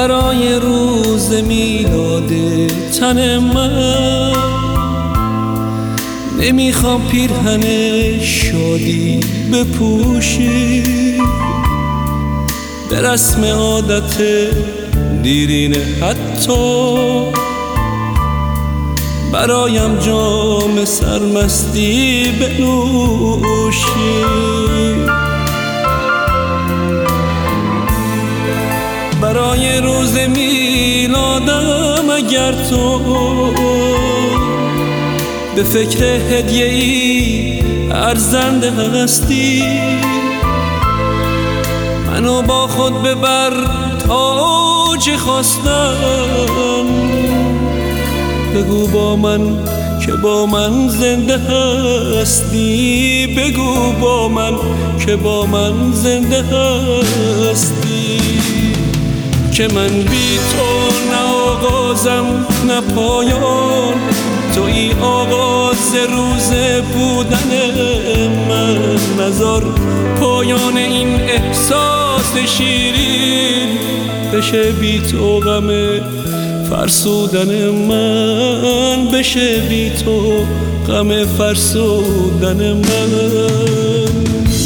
برای روز میلاد تن من نمیخوام پیرهن شادی بپوشی، به رسم عادت دیرینه حتی برایم جام سرمستی بنوشی. برای روز میلادم اگر تو به فکر هدیه‌ای ارزنده هستی، منو با خود ببر تا چه خواستم، بگو با من که با من زنده هستی، بگو با من که با من زنده هستی. که من بی تو نه آغازم نه پایان، توی آغاز روز بودن من، نذار پایان این احساس شیرین بشه بی تو غم فرسودن من، بشه بی تو غم فرسودن من.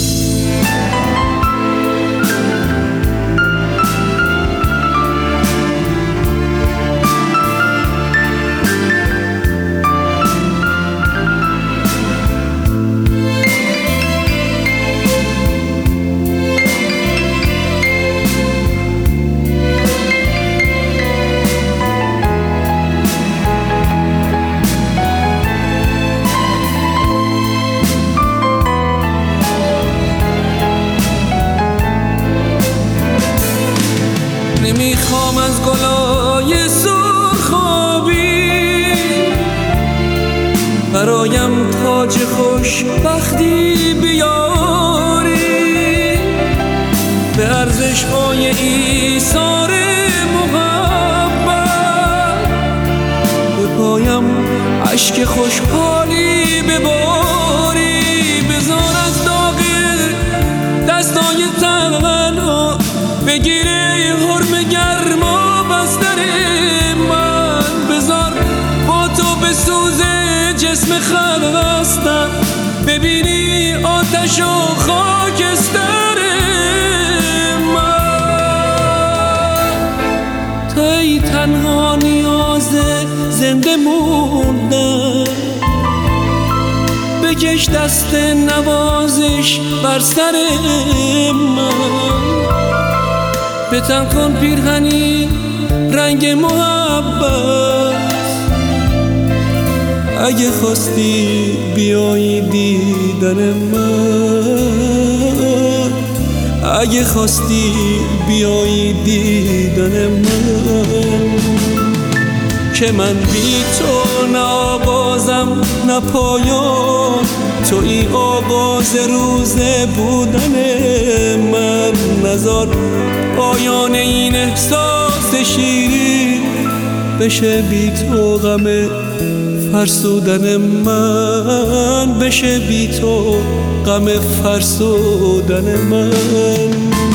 نمیخوام از گلای سرخابی برایم تاج خوشبختی بیاری، به ارزش‌های ایثار محبت به پایم اشک خوشحالی بباری. بذار از داغ دستای تنها بگیره حرم گرما بستر من، بذار با تو به سوز جسم خستم ببینی آتش و خاکستر من. توی تنها نیاز زنده موندن، بکش دست نوازش بر سر من، به تن کن پیرهنی رنگ محبت، اگه خواستی بیایی دیدن من، اگه خواستی بیایی دیدن من. که من بی تو نه آغازم نه پایان، توی آغاز روز بودن من، نذار پایان این احساس شیرین بشه بی تو غم فرسودن من، بشه بی تو غم فرسودن من.